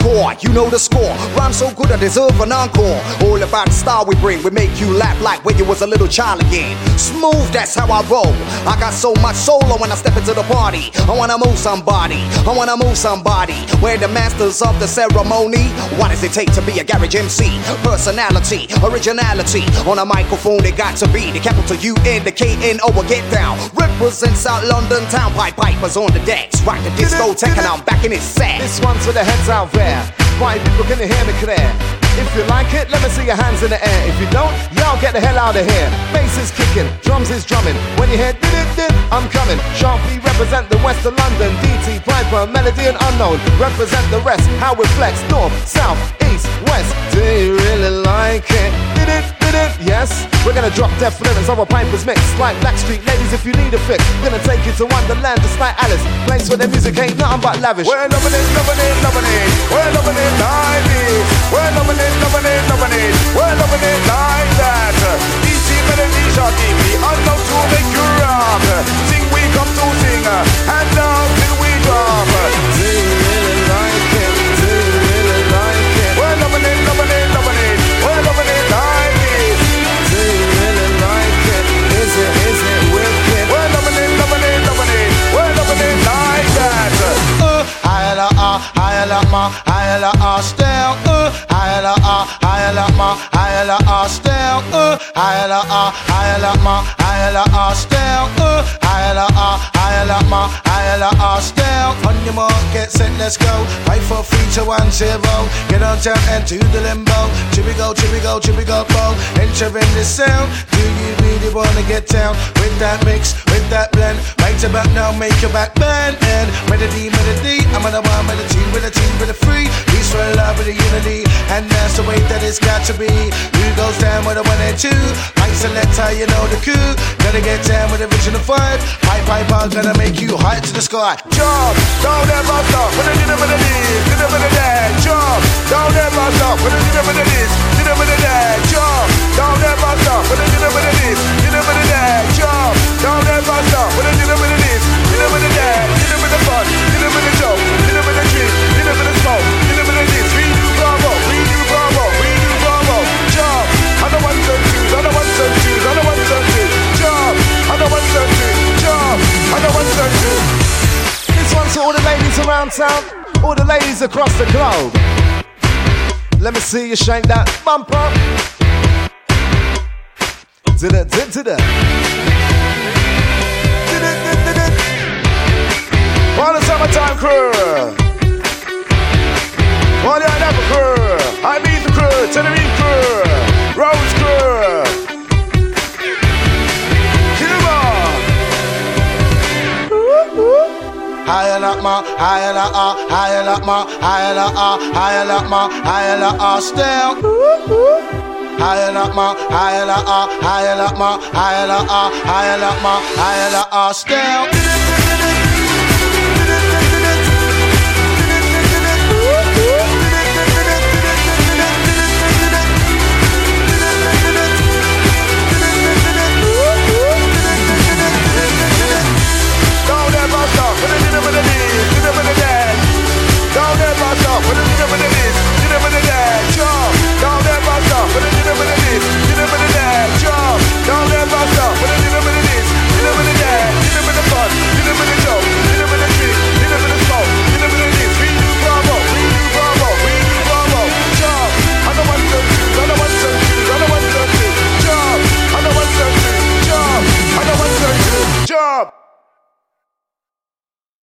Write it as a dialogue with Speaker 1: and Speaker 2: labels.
Speaker 1: hardcore, you know the score. Rhyme so good I deserve an encore. All about the style we bring, we make you laugh like when you was a little child again. Smooth, that's how I roll. I got so much solo when I step into the party. I wanna move somebody, I wanna move somebody. We're the masters of the ceremony. What does it take to be a garage MC? Personality, originality. On a microphone it got to be the capital U-N-K-N-O, get down. Represent South London town, pipers on the decks. Rock the discotheque and I'm back in its set.
Speaker 2: This one's for the heads out there. Why people can hear me clear? If you like it, let me see your hands in the air. If you don't, y'all get the hell out of here. Bass is kicking, drums is drumming. When you hear did, I'm coming. Sharply represent the west of London. DT, Piper, Melody and Unknown. Represent the rest, how we flex. North, south, east, west. Do you really like it? Did it, yes. We're gonna drop death lyrics of a Piper's mix. Like Blackstreet ladies if you need a fix. Gonna take you to Wonderland just like Alice. Place where the music ain't nothing but lavish. We're loving it, loving it, loving it. We're loving it like this. We're loving it, loving it, loving it. We're loving it like that. Easy melody, shorty, we all know to make you rock. Sing, we come to sing, and now till we drop. Do you really like it? Do you really like it? We're loving it, loving it, loving it. We're loving it like this. Do you really like it? Is it wicked? We're loving it, loving it, loving it. We're loving it like that. Higher still. Higher still. Still. On your mark, get set, let's go. 5, 4, 3, 2, 1, 0. Get on down and to the limbo. Chippy go, bow. Entering the sound. Do you really wanna get down with that mix, with that blend? Right to back now, make your back bend. And melody. I'm on the 1 with a 2 with a 2 with a 3. Peace for love with a unity, and that's the way that it's got to be. Who goes down with a 1 and 2? Mike selector, you know the coup. Gotta get down with original 5. Piper gonna make you high to the sky. Jump, don't ever stop. With a little bit of this, little bit of that. Jump, don't ever stop. With a little bit of this, little bit of that. Jump, don't ever stop. With a little bit of this, little bit of that. Jump, don't ever stop. With a little bit of this, little bit of that. Little bit of fun, little bit of joke, little bit of drink, little bit of smoke, little bit of this. We do Bravo. Jump, I don't want to choose. I don't want to choose. Jump, I don't want to choose. Jump, I don't want to choose. This one's to all the ladies around town, all the ladies across the globe. Let me see you shake that bumper. Did it. All the summertime crew. All the Anapa crew. I meet the crew. Tenerife crew. Rose crew. Cuba. Higher up my, still. Higher up my, still.